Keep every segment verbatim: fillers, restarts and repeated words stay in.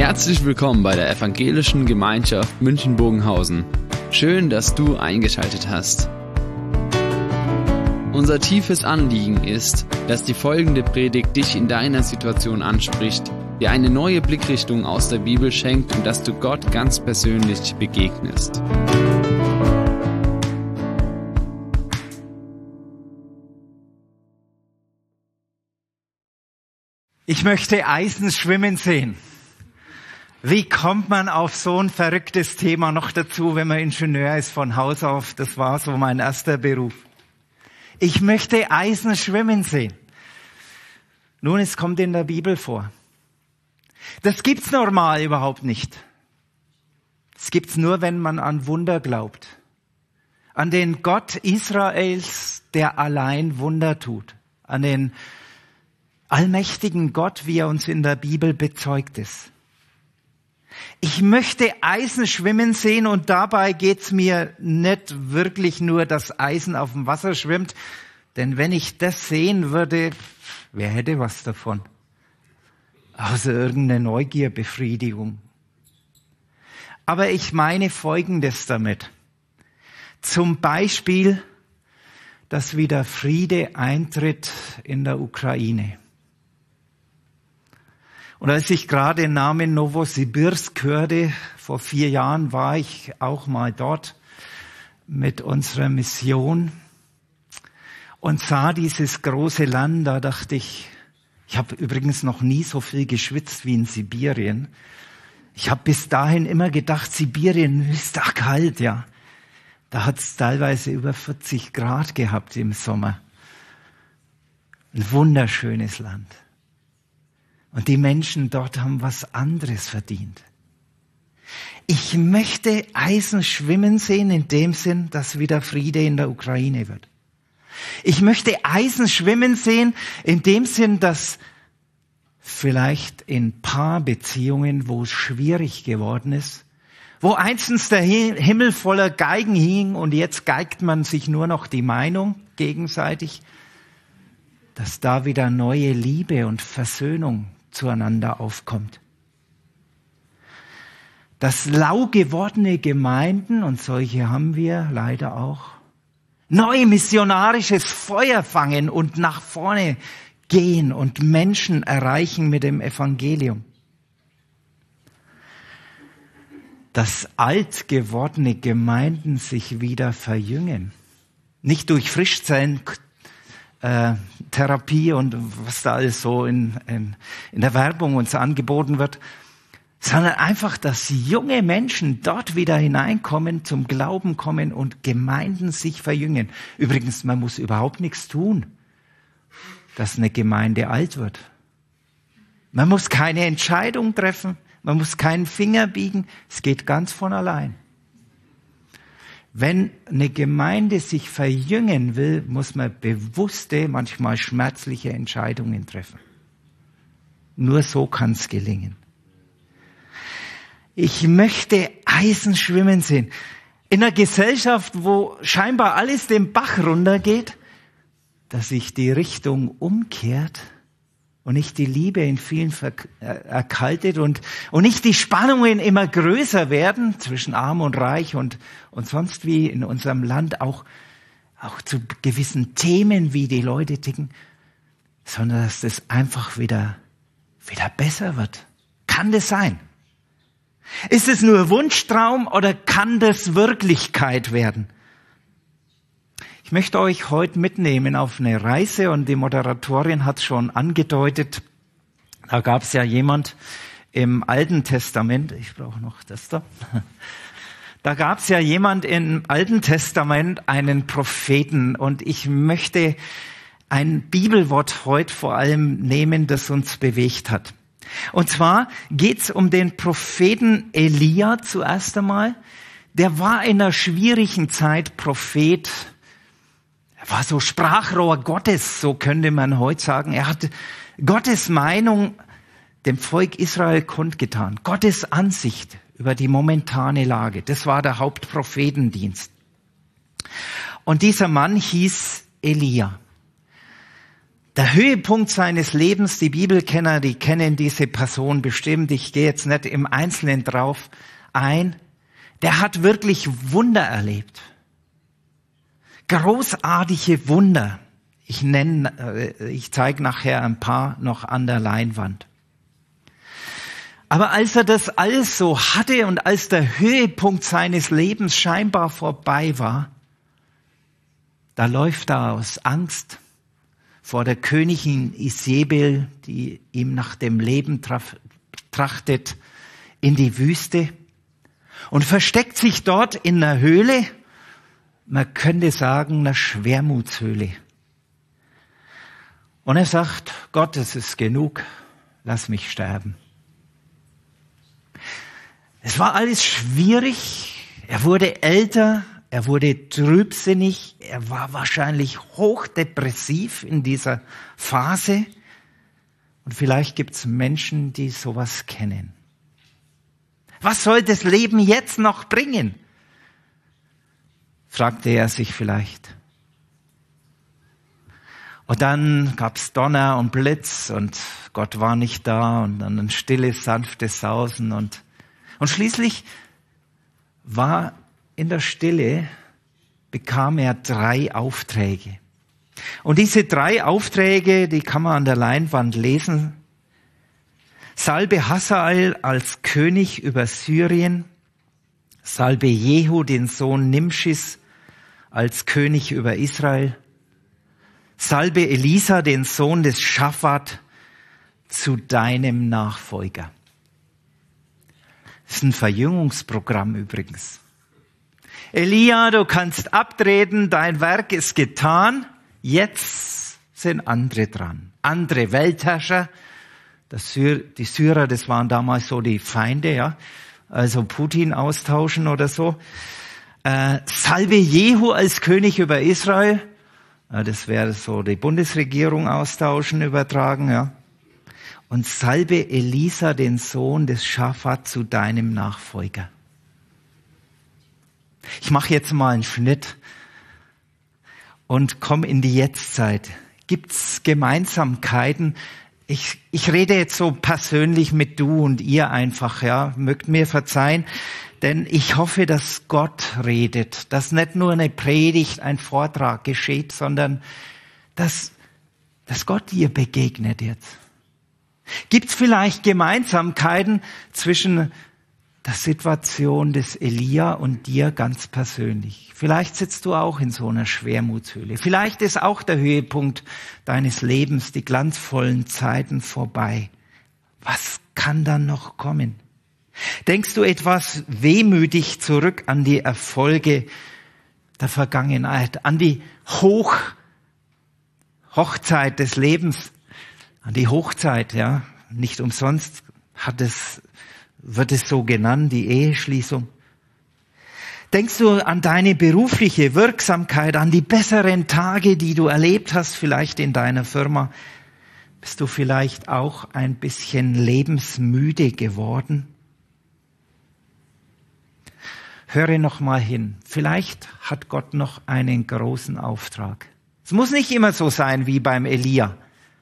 Herzlich willkommen bei der Evangelischen Gemeinschaft München-Bogenhausen. Schön, dass du eingeschaltet hast. Unser tiefes Anliegen ist, dass die folgende Predigt dich in deiner Situation anspricht, dir eine neue Blickrichtung aus der Bibel schenkt und dass du Gott ganz persönlich begegnest. Ich möchte Eisen schwimmen sehen. Wie kommt man auf so ein verrücktes Thema noch dazu, wenn man Ingenieur ist von Haus auf? Das war so mein erster Beruf. Ich möchte Eisen schwimmen sehen. Nun, es kommt in der Bibel vor. Das gibt's normal überhaupt nicht. Es gibt's nur, wenn man an Wunder glaubt. An den Gott Israels, der allein Wunder tut. An den allmächtigen Gott, wie er uns in der Bibel bezeugt ist. Ich möchte Eisen schwimmen sehen und dabei geht's mir nicht wirklich nur, dass Eisen auf dem Wasser schwimmt, denn wenn ich das sehen würde, wer hätte was davon? Außer irgendeine Neugierbefriedigung. Aber ich meine Folgendes damit. Zum Beispiel, dass wieder Friede eintritt in der Ukraine. Und als ich gerade den Namen Novosibirsk hörte, vor vier Jahren war ich auch mal dort mit unserer Mission und sah dieses große Land. Da dachte ich, ich habe übrigens noch nie so viel geschwitzt wie in Sibirien. Ich habe bis dahin immer gedacht, Sibirien ist doch kalt, ja. Da hat es teilweise über vierzig Grad gehabt im Sommer. Ein wunderschönes Land. Und die Menschen dort haben was anderes verdient. Ich möchte Eisen schwimmen sehen in dem Sinn, dass wieder Friede in der Ukraine wird. Ich möchte Eisen schwimmen sehen in dem Sinn, dass vielleicht in Paarbeziehungen, wo es schwierig geworden ist, wo einstens der Himmel voller Geigen hing und jetzt geigt man sich nur noch die Meinung gegenseitig, dass da wieder neue Liebe und Versöhnung zueinander aufkommt. Dass lau gewordene Gemeinden, und solche haben wir leider auch, neu missionarisches Feuer fangen und nach vorne gehen und Menschen erreichen mit dem Evangelium. Dass alt gewordene Gemeinden sich wieder verjüngen. Nicht durch Frischzellen, Äh, Therapie und was da alles so in, in, in der Werbung uns angeboten wird, sondern einfach, dass junge Menschen dort wieder hineinkommen, zum Glauben kommen und Gemeinden sich verjüngen. Übrigens, man muss überhaupt nichts tun, dass eine Gemeinde alt wird. Man muss keine Entscheidung treffen, man muss keinen Finger biegen, es geht ganz von allein. Wenn eine Gemeinde sich verjüngen will, muss man bewusste, manchmal schmerzliche Entscheidungen treffen. Nur so kann es gelingen. Ich möchte Eisen schwimmen sehen. In einer Gesellschaft, wo scheinbar alles den Bach runtergeht, dass sich die Richtung umkehrt und nicht die Liebe in vielen erkaltet und, und nicht die Spannungen immer größer werden zwischen Arm und Reich und, und sonst wie in unserem Land auch, auch zu gewissen Themen, wie die Leute ticken, sondern dass das einfach wieder, wieder besser wird. Kann das sein? Ist es nur Wunschtraum oder kann das Wirklichkeit werden? Ich möchte euch heute mitnehmen auf eine Reise und die Moderatorin hat schon angedeutet, da gab es ja jemand im Alten Testament, ich brauche noch das da, da gab es ja jemand im Alten Testament, einen Propheten und ich möchte ein Bibelwort heute vor allem nehmen, das uns bewegt hat. Und zwar geht es um den Propheten Elia zuerst einmal, der war in einer schwierigen Zeit Prophet. Er war so Sprachrohr Gottes, so könnte man heute sagen. Er hat Gottes Meinung dem Volk Israel kundgetan. Gottes Ansicht über die momentane Lage. Das war der Hauptprophetendienst. Und dieser Mann hieß Elia. Der Höhepunkt seines Lebens, die Bibelkenner, die kennen diese Person bestimmt. Ich gehe jetzt nicht im Einzelnen drauf ein. Der hat wirklich Wunder erlebt. Großartige Wunder. Ich nenne, ich zeige nachher ein paar noch an der Leinwand. Aber als er das alles so hatte und als der Höhepunkt seines Lebens scheinbar vorbei war, da läuft er aus Angst vor der Königin Isabel, die ihm nach dem Leben trachtet, in die Wüste und versteckt sich dort in einer Höhle, man könnte sagen, einer Schwermutshöhle. Und er sagt, Gott, es ist genug, lass mich sterben. Es war alles schwierig, er wurde älter, er wurde trübsinnig, er war wahrscheinlich hochdepressiv in dieser Phase. Und vielleicht gibt es Menschen, die sowas kennen. Was soll das Leben jetzt noch bringen? Fragte er sich vielleicht. Und dann gab's Donner und Blitz und Gott war nicht da und dann ein stilles, sanftes Sausen und, und schließlich war in der Stille, bekam er drei Aufträge. Und diese drei Aufträge, die kann man an der Leinwand lesen. Salbe Hazael als König über Syrien, salbe Jehu, den Sohn Nimschis, als König über Israel, salbe Elisa, den Sohn des Schaphat, zu deinem Nachfolger. Das ist ein Verjüngungsprogramm übrigens. Elia, du kannst abtreten, dein Werk ist getan, jetzt sind andere dran. Andere Weltherrscher, das Syr, die Syrer, das waren damals so die Feinde, ja, also Putin austauschen oder so. Äh, salbe Jehu als König über Israel, ja, das wäre so die Bundesregierung austauschen, übertragen, ja. Und salbe Elisa, den Sohn des Schaphat, zu deinem Nachfolger. Ich mache jetzt mal einen Schnitt und komme in die Jetztzeit. Gibt's Gemeinsamkeiten? Ich, ich rede jetzt so persönlich mit du und ihr einfach, ja. Mögt mir verzeihen, denn ich hoffe, dass Gott redet, dass nicht nur eine Predigt, ein Vortrag geschieht, sondern dass, dass Gott dir begegnet jetzt. Gibt's vielleicht Gemeinsamkeiten zwischen der Situation des Elia und dir ganz persönlich? Vielleicht sitzt du auch in so einer Schwermutshöhle. Vielleicht ist auch der Höhepunkt deines Lebens, die glanzvollen Zeiten vorbei. Was kann dann noch kommen? Denkst du etwas wehmütig zurück an die Erfolge der Vergangenheit, an die Hoch, Hochzeit des Lebens, an die Hochzeit, ja, nicht umsonst hat es wird es so genannt, die Eheschließung. Denkst du an deine berufliche Wirksamkeit, an die besseren Tage, die du erlebt hast, vielleicht in deiner Firma? Bist du vielleicht auch ein bisschen lebensmüde geworden? Höre noch mal hin. Vielleicht hat Gott noch einen großen Auftrag. Es muss nicht immer so sein wie beim Elia.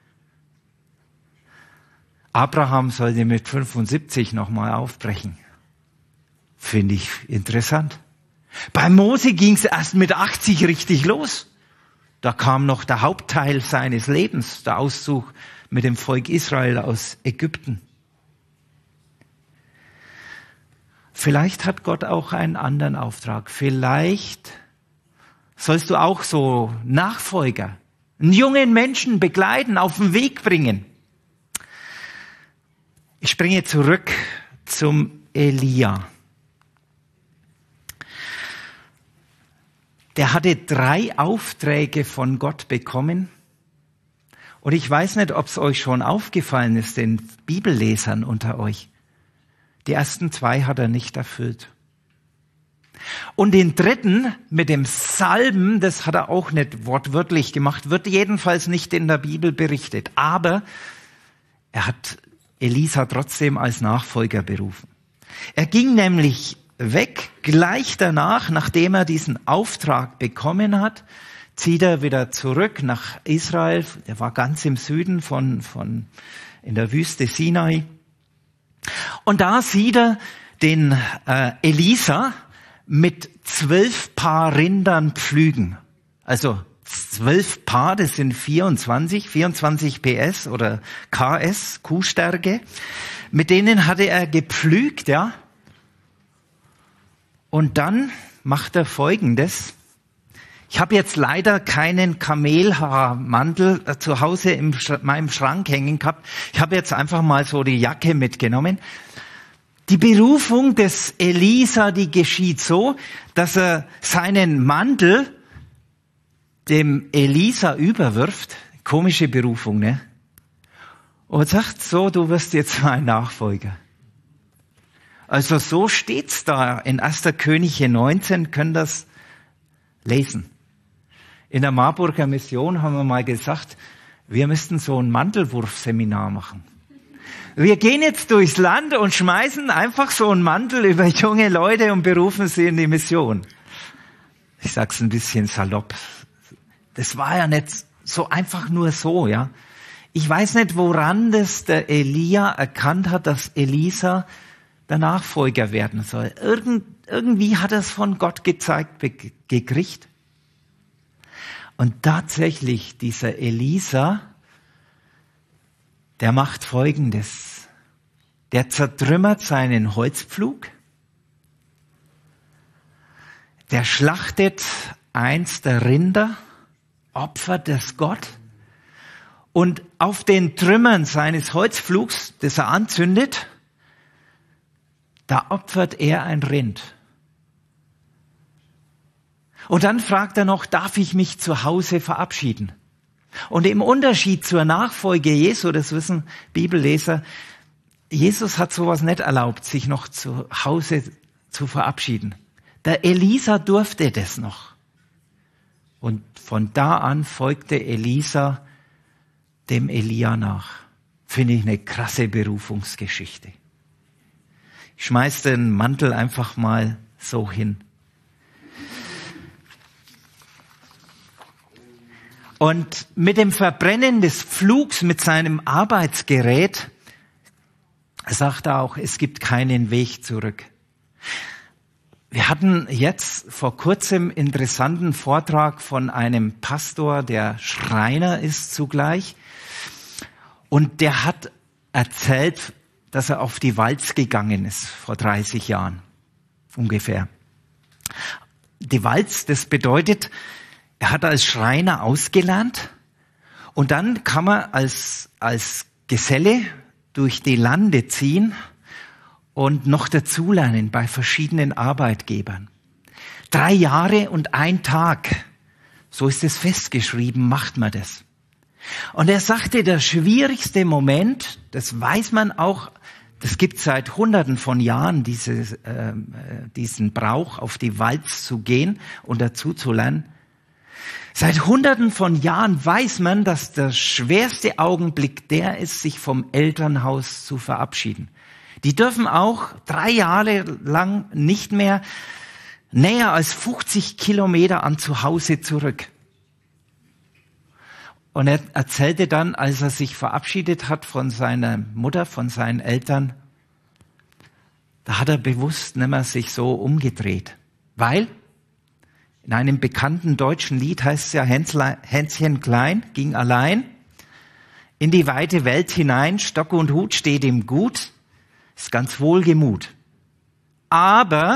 Abraham sollte mit fünfundsiebzig nochmal aufbrechen. Finde ich interessant. Bei Mose ging es erst mit achtzig richtig los. Da kam noch der Hauptteil seines Lebens, der Auszug mit dem Volk Israel aus Ägypten. Vielleicht hat Gott auch einen anderen Auftrag. Vielleicht sollst du auch so Nachfolger, einen jungen Menschen begleiten, auf den Weg bringen. Ich springe zurück zum Elia. Der hatte drei Aufträge von Gott bekommen. Und ich weiß nicht, ob es euch schon aufgefallen ist, den Bibellesern unter euch. Die ersten zwei hat er nicht erfüllt. Und den dritten mit dem Salben, das hat er auch nicht wortwörtlich gemacht, wird jedenfalls nicht in der Bibel berichtet. Aber er hat Elisa trotzdem als Nachfolger berufen. Er ging nämlich weg, gleich danach, nachdem er diesen Auftrag bekommen hat, zieht er wieder zurück nach Israel. Er war ganz im Süden von, von, in der Wüste Sinai. Und da sieht er den äh, Elisa mit zwölf Paar Rindern pflügen. Also zwölf Paar, das sind vierundzwanzig, vierundzwanzig P S oder K S, Kuhstärke. Mit denen hatte er gepflügt, ja. Und dann macht er Folgendes. Ich habe jetzt leider keinen Kamelhaarmantel zu Hause in meinem Schrank hängen gehabt. Ich habe jetzt einfach mal so die Jacke mitgenommen. Die Berufung des Elisa, die geschieht so, dass er seinen Mantel dem Elisa überwirft. Komische Berufung, ne? Und sagt so, du wirst jetzt mein Nachfolger. Also so steht's da in erster Könige neunzehn, können das lesen. In der Marburger Mission haben wir mal gesagt, wir müssten so ein Mantelwurfseminar machen. Wir gehen jetzt durchs Land und schmeißen einfach so einen Mantel über junge Leute und berufen sie in die Mission. Ich sag's ein bisschen salopp. Das war ja nicht so einfach nur so, ja. Ich weiß nicht, woran das der Elia erkannt hat, dass Elisa der Nachfolger werden soll. Irgend, irgendwie hat er es von Gott gezeigt gekriegt. Und tatsächlich, dieser Elisa, der macht Folgendes. Der zertrümmert seinen Holzpflug. Der schlachtet eins der Rinder, opfert es Gott. Und auf den Trümmern seines Holzpflugs, das er anzündet, da opfert er ein Rind. Und dann fragt er noch, darf ich mich zu Hause verabschieden? Und im Unterschied zur Nachfolge Jesu, das wissen Bibelleser, Jesus hat sowas nicht erlaubt, sich noch zu Hause zu verabschieden. Der Elisa durfte das noch. Und von da an folgte Elisa dem Elia nach. Finde ich eine krasse Berufungsgeschichte. Ich schmeiß den Mantel einfach mal so hin. Und mit dem Verbrennen des Pflugs mit seinem Arbeitsgerät sagt er auch, es gibt keinen Weg zurück. Wir hatten jetzt vor kurzem einen interessanten Vortrag von einem Pastor, der Schreiner ist zugleich. Und der hat erzählt, dass er auf die Walz gegangen ist, vor dreißig Jahren ungefähr. Die Walz, das bedeutet, er hat als Schreiner ausgelernt und dann kann man als, als Geselle durch die Lande ziehen und noch dazulernen bei verschiedenen Arbeitgebern. Drei Jahre und ein Tag, so ist es festgeschrieben, macht man das. Und er sagte, der schwierigste Moment, das weiß man auch, das gibt seit Hunderten von Jahren dieses, äh, diesen Brauch, auf die Walz zu gehen und dazu zu lernen. Seit Hunderten von Jahren weiß man, dass der schwerste Augenblick der ist, sich vom Elternhaus zu verabschieden. Die dürfen auch drei Jahre lang nicht mehr näher als fünfzig Kilometer an zu Hause zurück. Und er erzählte dann, als er sich verabschiedet hat von seiner Mutter, von seinen Eltern, da hat er bewusst nicht mehr sich so umgedreht. Weil in einem bekannten deutschen Lied heißt es ja, Hänschen klein ging allein in die weite Welt hinein, Stock und Hut steht ihm gut, ist ganz wohlgemut. Aber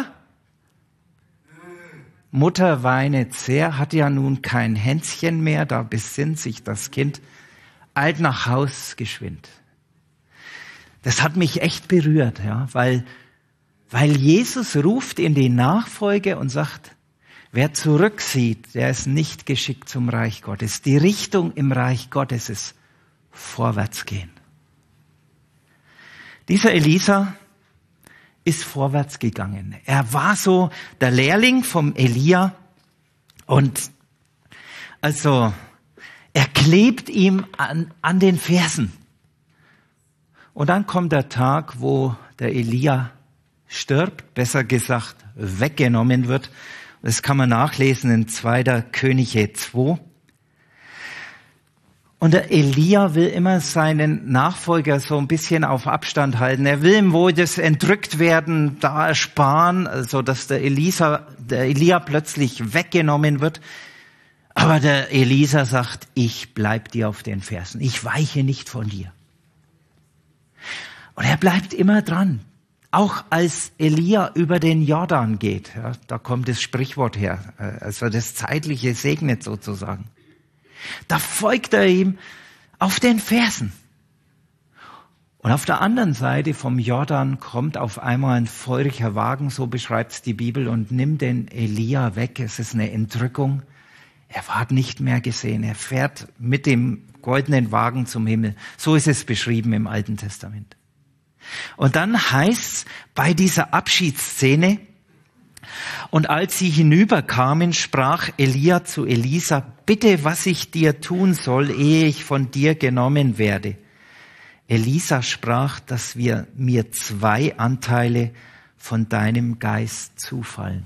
Mutter weinet sehr, hat ja nun kein Hänschen mehr, da besinnt sich das Kind, eilt nach Haus geschwind. Das hat mich echt berührt, ja, weil, weil Jesus ruft in die Nachfolge und sagt, wer zurücksieht, der ist nicht geschickt zum Reich Gottes. Die Richtung im Reich Gottes ist vorwärts gehen. Dieser Elisa ist vorwärts gegangen. Er war so der Lehrling vom Elia und also er klebt ihm an, an den Fersen. Und dann kommt der Tag, wo der Elia stirbt, besser gesagt weggenommen wird. Das kann man nachlesen in zweiter Könige zwei. Und der Elia will immer seinen Nachfolger so ein bisschen auf Abstand halten. Er will ihm wohl das Entrücktwerden da ersparen, so dass der Elisa, der Elia plötzlich weggenommen wird. Aber der Elisa sagt, ich bleib dir auf den Fersen. Ich weiche nicht von dir. Und er bleibt immer dran. Auch als Elia über den Jordan geht, ja, da kommt das Sprichwort her, also das Zeitliche segnet sozusagen. Da folgt er ihm auf den Fersen. Und auf der anderen Seite vom Jordan kommt auf einmal ein feuriger Wagen, so beschreibt es die Bibel, und nimmt den Elia weg. Es ist eine Entrückung. Er war nicht mehr gesehen. Er fährt mit dem goldenen Wagen zum Himmel. So ist es beschrieben im Alten Testament. Und dann heißt's bei dieser Abschiedsszene, und als sie hinüberkamen, sprach Elia zu Elisa, bitte, was ich dir tun soll, ehe ich von dir genommen werde. Elisa sprach, dass wir mir zwei Anteile von deinem Geist zufallen.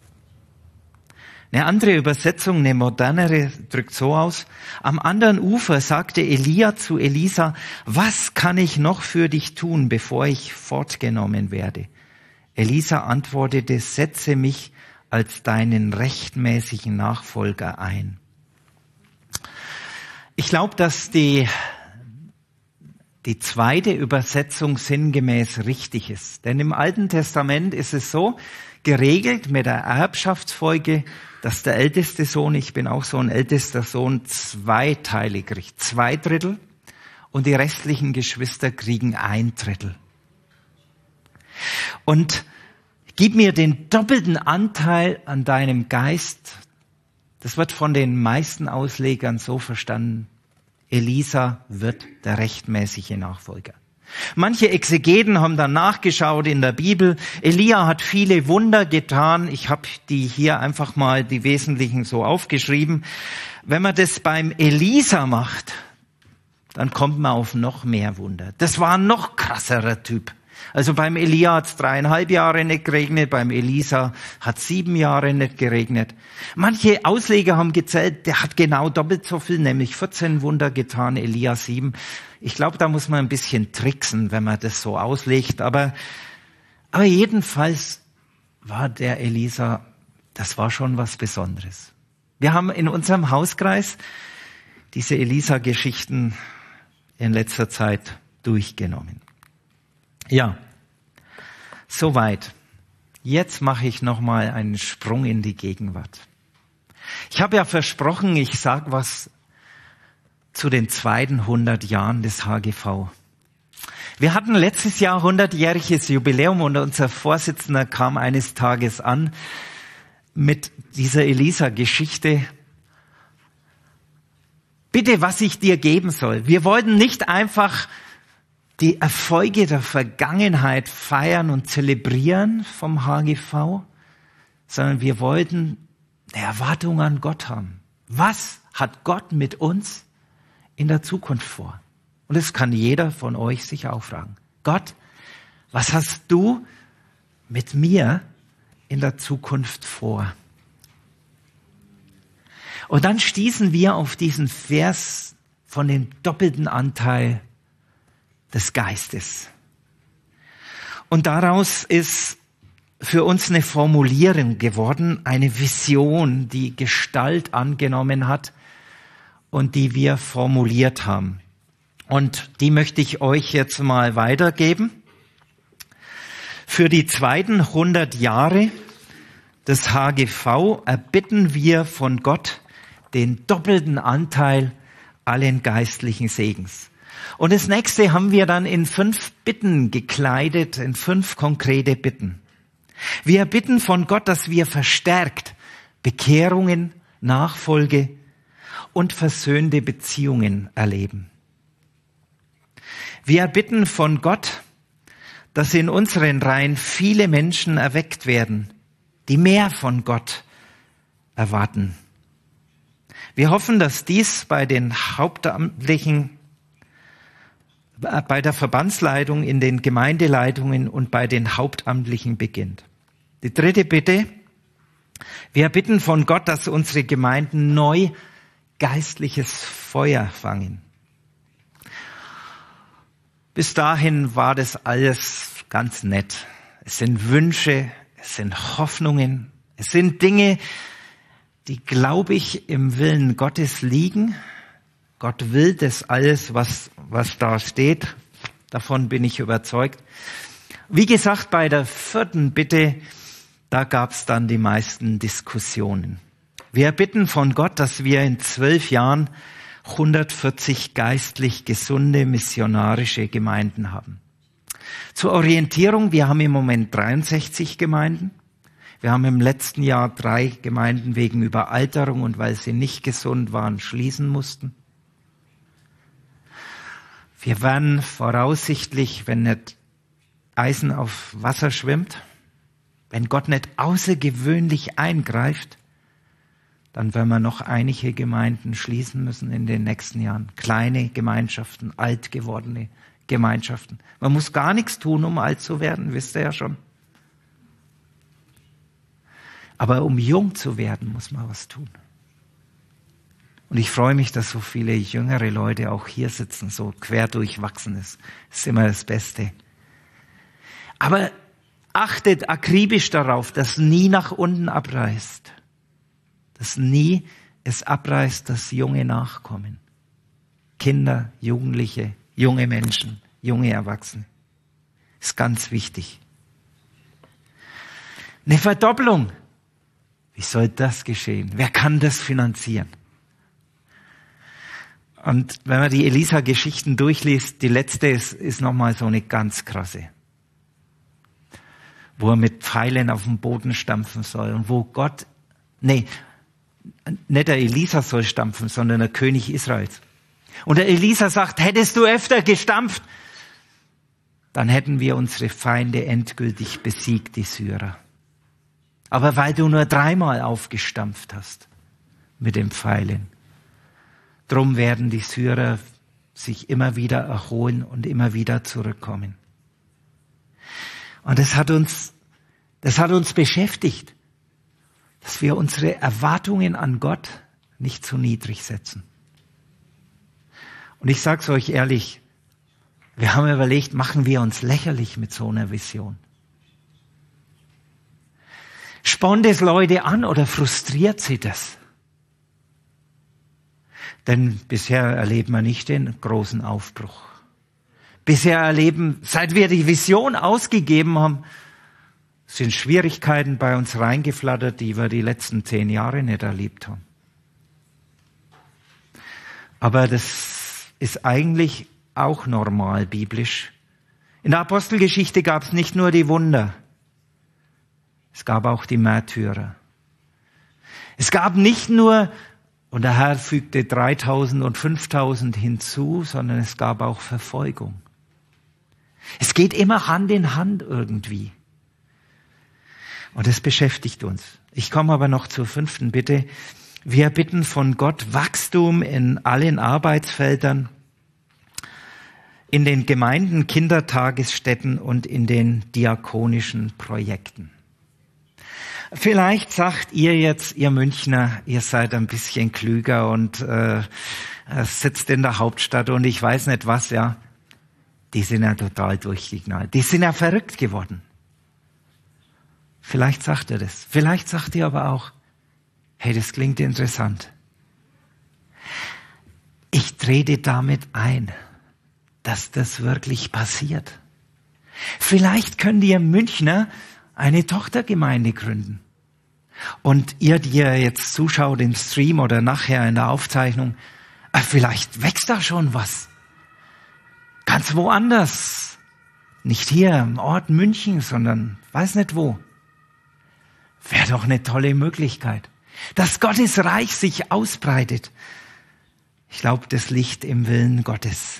Eine andere Übersetzung, eine modernere, drückt so aus. Am anderen Ufer sagte Elia zu Elisa, was kann ich noch für dich tun, bevor ich fortgenommen werde? Elisa antwortete, setze mich als deinen rechtmäßigen Nachfolger ein. Ich glaube, dass die, die zweite Übersetzung sinngemäß richtig ist. Denn im Alten Testament ist es so geregelt mit der Erbschaftsfolge, dass der älteste Sohn, ich bin auch so ein ältester Sohn, zwei Teile kriegt, zwei Drittel, und die restlichen Geschwister kriegen ein Drittel. Und gib mir den doppelten Anteil an deinem Geist. Das wird von den meisten Auslegern so verstanden. Elisa wird der rechtmäßige Nachfolger. Manche Exegeten haben dann nachgeschaut in der Bibel. Elia hat viele Wunder getan. Ich habe die hier einfach mal die wesentlichen so aufgeschrieben. Wenn man das beim Elisa macht, dann kommt man auf noch mehr Wunder. Das war ein noch krasserer Typ. Also beim Elia hat es dreieinhalb Jahre nicht geregnet, beim Elisa hat sieben Jahre nicht geregnet. Manche Ausleger haben gezählt, der hat genau doppelt so viel, nämlich vierzehn Wunder getan, Elia sieben. Ich glaube, da muss man ein bisschen tricksen, wenn man das so auslegt. Aber, aber jedenfalls war der Elisa, das war schon was Besonderes. Wir haben in unserem Hauskreis diese Elisa-Geschichten in letzter Zeit durchgenommen. Ja, soweit. Jetzt mache ich nochmal einen Sprung in die Gegenwart. Ich habe ja versprochen, ich sage was zu den zweiten hundert Jahren des H G V. Wir hatten letztes Jahr hundertjähriges Jubiläum und unser Vorsitzender kam eines Tages an mit dieser Elisa-Geschichte. Bitte, was ich dir geben soll. Wir wollten nicht einfach die Erfolge der Vergangenheit feiern und zelebrieren vom H G V, sondern wir wollten eine Erwartung an Gott haben. Was hat Gott mit uns in der Zukunft vor? Und das kann jeder von euch sich auch fragen. Gott, was hast du mit mir in der Zukunft vor? Und dann stießen wir auf diesen Vers von dem doppelten Anteil des Geistes. Und daraus ist für uns eine Formulierung geworden, eine Vision, die Gestalt angenommen hat und die wir formuliert haben. Und die möchte ich euch jetzt mal weitergeben. Für die zweiten hundert Jahre des H G V erbitten wir von Gott den doppelten Anteil allen geistlichen Segens. Und das nächste haben wir dann in fünf Bitten gekleidet, in fünf konkrete Bitten. Wir bitten von Gott, dass wir verstärkt Bekehrungen, Nachfolge und versöhnte Beziehungen erleben. Wir bitten von Gott, dass in unseren Reihen viele Menschen erweckt werden, die mehr von Gott erwarten. Wir hoffen, dass dies bei den Hauptamtlichen, bei der Verbandsleitung, in den Gemeindeleitungen und bei den Hauptamtlichen beginnt. Die dritte Bitte: Wir bitten von Gott, dass unsere Gemeinden neu geistliches Feuer fangen. Bis dahin war das alles ganz nett. Es sind Wünsche, es sind Hoffnungen, es sind Dinge, die, glaube ich, im Willen Gottes liegen. Gott will das alles, was, was da steht. Davon bin ich überzeugt. Wie gesagt, bei der vierten Bitte, da gab es dann die meisten Diskussionen. Wir bitten von Gott, dass wir in zwölf Jahren hundertvierzig geistlich gesunde missionarische Gemeinden haben. Zur Orientierung, wir haben im Moment dreiundsechzig Gemeinden. Wir haben im letzten Jahr drei Gemeinden wegen Überalterung und weil sie nicht gesund waren, schließen mussten. Wir werden voraussichtlich, wenn nicht Eisen auf Wasser schwimmt, wenn Gott nicht außergewöhnlich eingreift, dann werden wir noch einige Gemeinden schließen müssen in den nächsten Jahren. Kleine Gemeinschaften, alt gewordene Gemeinschaften. Man muss gar nichts tun, um alt zu werden, wisst ihr ja schon. Aber um jung zu werden, muss man was tun. Und ich freue mich, dass so viele jüngere Leute auch hier sitzen, so quer durchwachsen ist. Das ist immer das Beste. Aber achtet akribisch darauf, dass nie nach unten abreißt. Dass nie es abreißt, dass junge nachkommen. Kinder, Jugendliche, junge Menschen, junge Erwachsene. Ist ganz wichtig. Eine Verdopplung. Wie soll das geschehen? Wer kann das finanzieren? Und wenn man die Elisa-Geschichten durchliest, die letzte ist, ist nochmal so eine ganz krasse. Wo er mit Pfeilen auf den Boden stampfen soll und wo Gott, nee, nicht der Elisa soll stampfen, sondern der König Israels. Und der Elisa sagt, hättest du öfter gestampft, dann hätten wir unsere Feinde endgültig besiegt, die Syrer. Aber weil du nur dreimal aufgestampft hast mit den Pfeilen, drum werden die Syrer sich immer wieder erholen und immer wieder zurückkommen. Und das hat uns, das hat uns beschäftigt, dass wir unsere Erwartungen an Gott nicht zu niedrig setzen. Und ich sage es euch ehrlich, wir haben überlegt, machen wir uns lächerlich mit so einer Vision? Spornt es Leute an oder frustriert sie das? Denn bisher erleben wir nicht den großen Aufbruch. Bisher erleben, seit wir die Vision ausgegeben haben, sind Schwierigkeiten bei uns reingeflattert, die wir die letzten zehn Jahre nicht erlebt haben. Aber das ist eigentlich auch normal biblisch. In der Apostelgeschichte gab es nicht nur die Wunder, es gab auch die Märtyrer. Es gab nicht nur, und der Herr fügte dreitausend und fünftausend hinzu, sondern es gab auch Verfolgung. Es geht immer Hand in Hand irgendwie. Und das beschäftigt uns. Ich komme aber noch zur fünften Bitte. Wir bitten von Gott Wachstum in allen Arbeitsfeldern, in den Gemeinden, Kindertagesstätten und in den diakonischen Projekten. Vielleicht sagt ihr jetzt, ihr Münchner, ihr seid ein bisschen klüger und äh, sitzt in der Hauptstadt und ich weiß nicht was, ja. Die sind ja total durchgeknallt. Die sind ja verrückt geworden. Vielleicht sagt ihr das. Vielleicht sagt ihr aber auch, hey, das klingt interessant. Ich trete damit ein, dass das wirklich passiert. Vielleicht könnt ihr Münchner eine Tochtergemeinde gründen. Und ihr, die ihr jetzt zuschaut im Stream oder nachher in der Aufzeichnung, vielleicht wächst da schon was. Ganz woanders. Nicht hier im Ort München, sondern weiß nicht wo. Wäre doch eine tolle Möglichkeit. Dass Gottes Reich sich ausbreitet. Ich glaube, das liegt im Willen Gottes.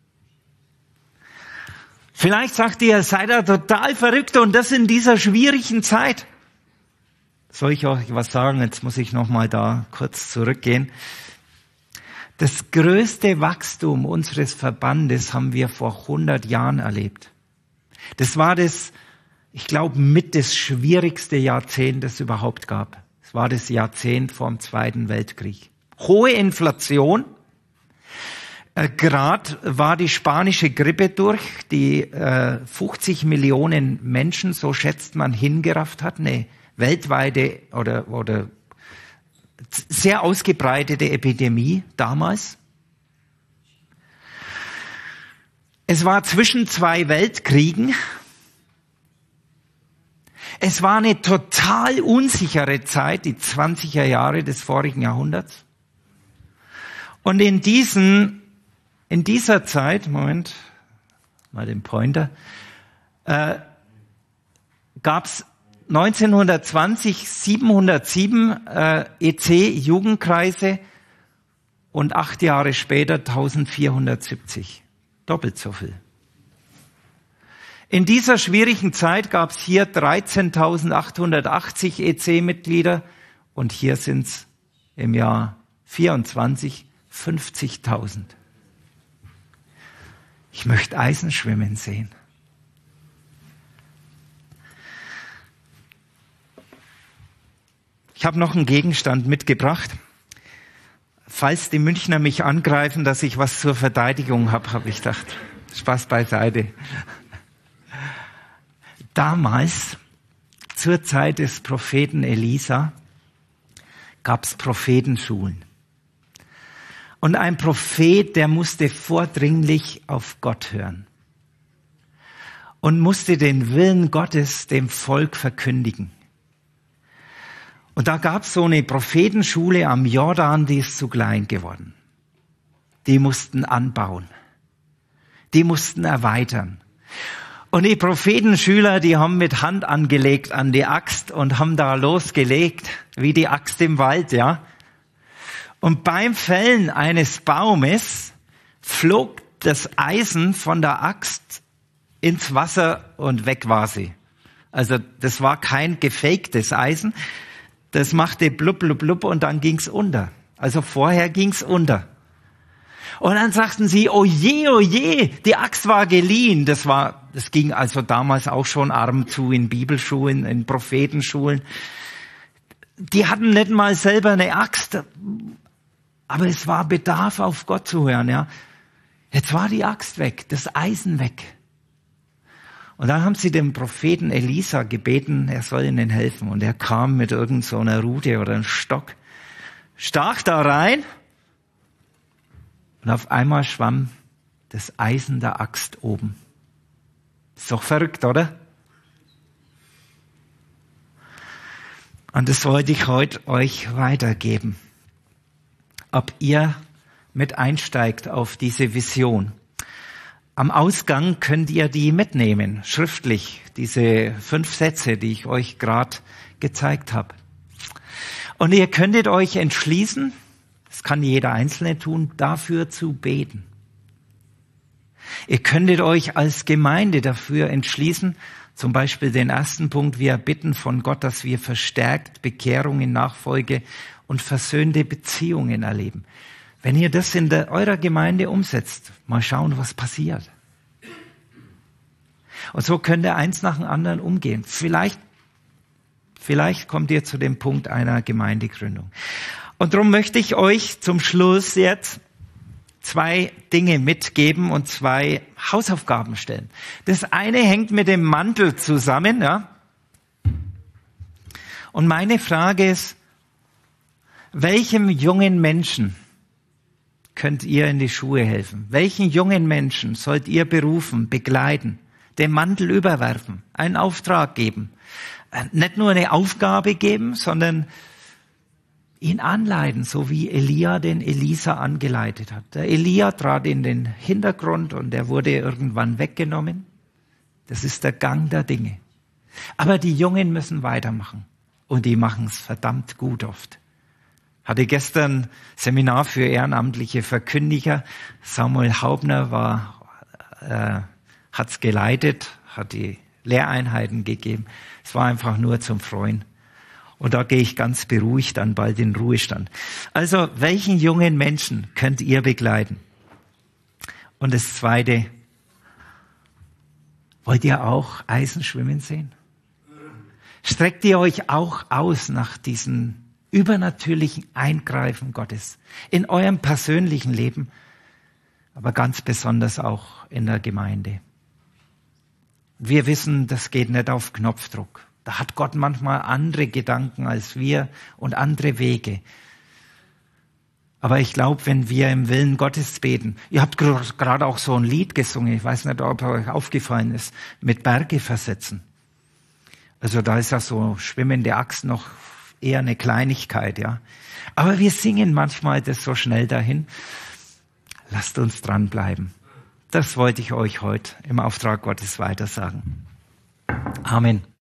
Vielleicht sagt ihr, seid ihr total verrückt und das in dieser schwierigen Zeit. Soll ich euch was sagen? Jetzt muss ich noch mal da kurz zurückgehen. Das größte Wachstum unseres Verbandes haben wir vor hundert Jahren erlebt. Das war das, ich glaube, mit das schwierigste Jahrzehnt, das es überhaupt gab. war das Jahrzehnt vor dem Zweiten Weltkrieg. Hohe Inflation. Äh, Gerade war die spanische Grippe durch, die äh, fünfzig Millionen Menschen, so schätzt man, hingerafft hat. Eine weltweite oder, oder sehr ausgebreitete Epidemie damals. Es war zwischen zwei Weltkriegen. Es war eine total unsichere Zeit, die zwanziger Jahre des vorigen Jahrhunderts. Und in diesen, in dieser Zeit, Moment, mal den Pointer, äh, gab es neunzehnhundertzwanzig siebenhundertsieben äh, E C-Jugendkreise und acht Jahre später eintausendvierhundertsiebzig. Doppelt so viel. In dieser schwierigen Zeit gab es hier dreizehntausendachthundertachtzig E C-Mitglieder und hier sind es im Jahr vierundzwanzig fünfzigtausend. Ich möchte Eisen schwimmen sehen. Ich habe noch einen Gegenstand mitgebracht. Falls die Münchner mich angreifen, dass ich was zur Verteidigung habe, habe ich gedacht. Spaß beiseite. Damals, zur Zeit des Propheten Elisa, gab es Prophetenschulen. Und ein Prophet, der musste vordringlich auf Gott hören und musste den Willen Gottes dem Volk verkündigen. Und da gab es so eine Prophetenschule am Jordan, die ist zu klein geworden. Die mussten anbauen. Die mussten erweitern. Und die Prophetenschüler, die haben mit Hand angelegt an die Axt und haben da losgelegt, wie die Axt im Wald, ja. Und beim Fällen eines Baumes flog das Eisen von der Axt ins Wasser und weg war sie. Also das war kein gefaktes Eisen. Das machte blub, blub, blub und dann ging's unter. Also vorher ging's unter. Und dann sagten sie, oh je, oh je, die Axt war geliehen. Das war, das ging also damals auch schon arm zu in Bibelschulen, in Prophetenschulen. Die hatten nicht mal selber eine Axt, aber es war Bedarf, auf Gott zu hören, ja. Jetzt war die Axt weg, das Eisen weg. Und dann haben sie den Propheten Elisa gebeten, er soll ihnen helfen. Und er kam mit irgend so einer Rute oder einem Stock, stach da rein und auf einmal schwamm das Eisen der Axt oben. Ist doch verrückt, oder? Und das wollte ich heute euch weitergeben. Ob ihr mit einsteigt auf diese Vision. Am Ausgang könnt ihr die mitnehmen, schriftlich, diese fünf Sätze, die ich euch gerade gezeigt habe. Und ihr könntet euch entschließen, das kann jeder Einzelne tun, dafür zu beten. Ihr könntet euch als Gemeinde dafür entschließen, zum Beispiel den ersten Punkt, wir bitten von Gott, dass wir verstärkt Bekehrung in Nachfolge und versöhnte Beziehungen erleben. Wenn ihr das in der, eurer Gemeinde umsetzt, mal schauen, was passiert. Und so könnt ihr eins nach dem anderen umgehen. Vielleicht, vielleicht kommt ihr zu dem Punkt einer Gemeindegründung. Und darum möchte ich euch zum Schluss jetzt zwei Dinge mitgeben und zwei Hausaufgaben stellen. Das eine hängt mit dem Mantel zusammen, ja. Und meine Frage ist, welchem jungen Menschen könnt ihr in die Schuhe helfen? Welchen jungen Menschen sollt ihr berufen, begleiten, den Mantel überwerfen, einen Auftrag geben? Nicht nur eine Aufgabe geben, sondern ihn anleiten, so wie Elia den Elisa angeleitet hat. Der Elia trat in den Hintergrund und er wurde irgendwann weggenommen. Das ist der Gang der Dinge. Aber die Jungen müssen weitermachen. Und die machen es verdammt gut oft. Hatte gestern Seminar für ehrenamtliche Verkündiger. Samuel Haubner war, äh, hat's geleitet, hat die Lehreinheiten gegeben. Es war einfach nur zum Freuen. Und da gehe ich ganz beruhigt dann bald in Ruhestand. Also, welchen jungen Menschen könnt ihr begleiten? Und das Zweite, wollt ihr auch Eisen schwimmen sehen? Streckt ihr euch auch aus nach diesen übernatürlichen Eingreifen Gottes in eurem persönlichen Leben, aber ganz besonders auch in der Gemeinde. Wir wissen, das geht nicht auf Knopfdruck. Da hat Gott manchmal andere Gedanken als wir und andere Wege. Aber ich glaube, wenn wir im Willen Gottes beten, ihr habt gerade auch so ein Lied gesungen, ich weiß nicht, ob euch aufgefallen ist, mit Berge versetzen. Also da ist ja so schwimmende Axt noch eher eine Kleinigkeit, ja. Aber wir singen manchmal das so schnell dahin. Lasst uns dranbleiben. Das wollte ich euch heute im Auftrag Gottes weitersagen. Amen.